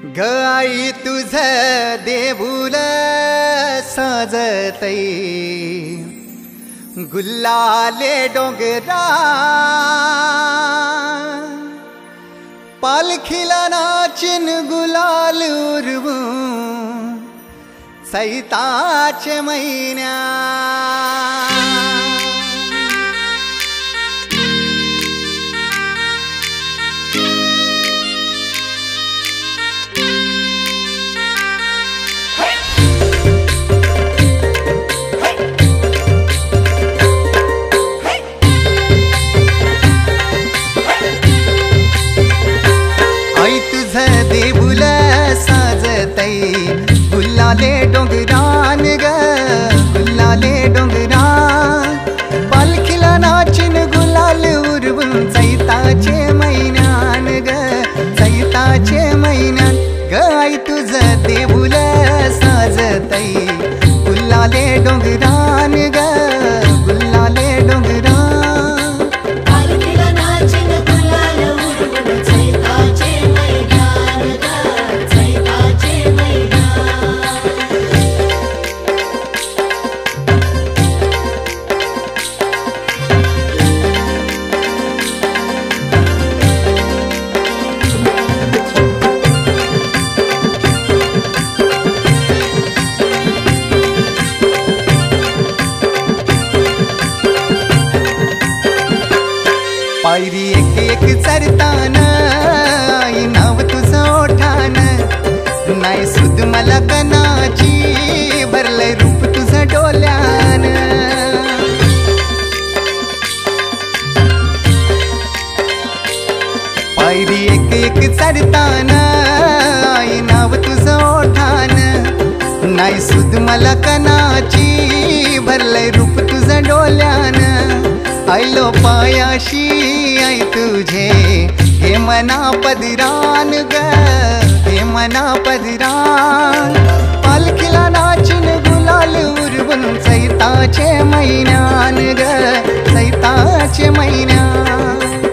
ग आई तुझ देऊळ साजतई गुल्लाले डोंगरा पालखीला नाचिन गुलाल उरवू सैताचे महिन्या देऊळ साजतई गुल्लाले डोंगरान ग गुल्लाले डोंगरान पालखीला नाचिन गुलाल उरवून चैताचे महिन्यान ग चैताचे महिन्यान ग आई तुझ देऊळ साजतई गुल्लाले डोंगरान ग गुल्लाले डोंगरान पायरी एक एक चरतान आई नाव तुझं ओठान नाही सुद मला कनाची भरलंय रूप तुझं डोल्यान पायरी एक एक चरतान आई नाव तुझं ओठान नाही सुद मला कनाची भरलंय रूप तुझं डोल्यान आयलो पायाशी आई तुझे हे मना पदरान ग हे मना पदरान पालखीला नाचिन गुलाल उरवून चैताचे महिन्यान ग चैताचे महिन्यान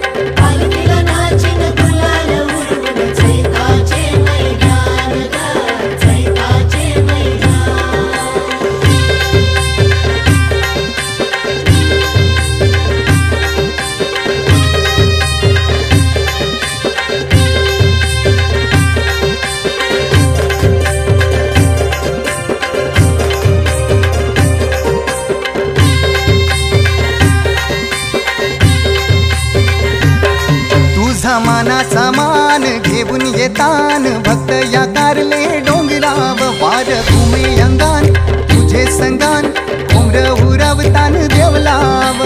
मानाचा मान घेऊन येतान भक्त या कारले डोंगराव वार भूमी अंगान तुझे संगान उमर उरवतान देवलाव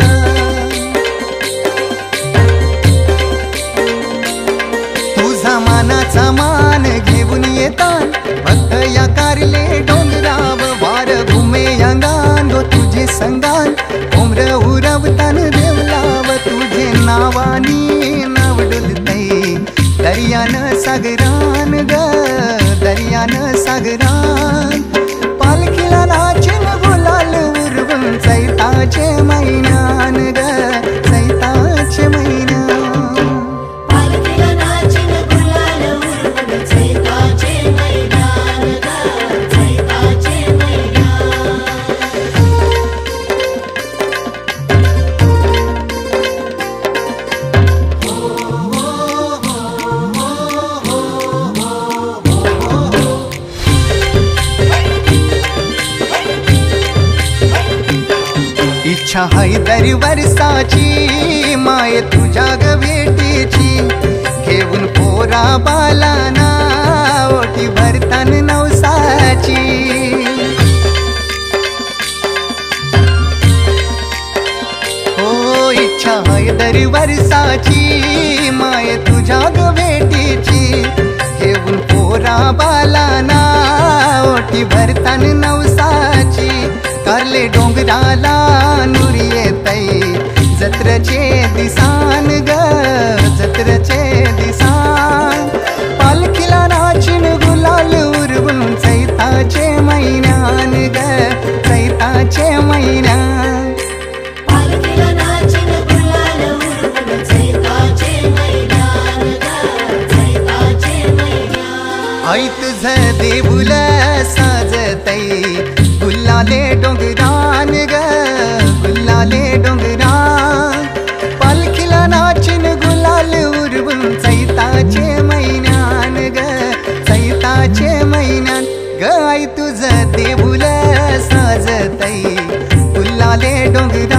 तुझा मानाचा मान घेऊन येतान भक्त या कारले डोंगराव वार भूमी अंगान गो तुझे संगान उमर उरवतान देवलाव तुझे नावानी दर्यान सागरान ग दर्यान सागरान पालखीला नाचिन गुलाल उरवून चैताचे महिन्यान ग चैताचे महिन्यान इच्छा हाय दर वर्षाची माय तुझ्या ग भेटीची घेऊन पोरा बालाना ओटी भरतान नवसाची हो इच्छा हाय दर वर्षाची माय तुझ्या ग भेटीची घेऊन पोरा बालाना ओटी भरतान नवसाची कारले डोंगराला नुरी येतई जत्रचे दिसान ग जत्रचे दिसान पालखीला नाचिन गुलाल उरवून चैताचे महिन्यान ग चैताचे महिन्यान पालखीला नाचिन गुलाल उरवून चैताचे महिन्यान ग चैताचे महिन्यान आई तुझं देऊळ साजतय गुल्लाले डोंगरान ग गुल्लाले डोंगरान पालखीला नाचिन गुलाल उरवून चैताचे महिन्यान ग चैताचे महिन्यान ग आई तुझं देऊळ साजतय गुल्लाले डोंगरान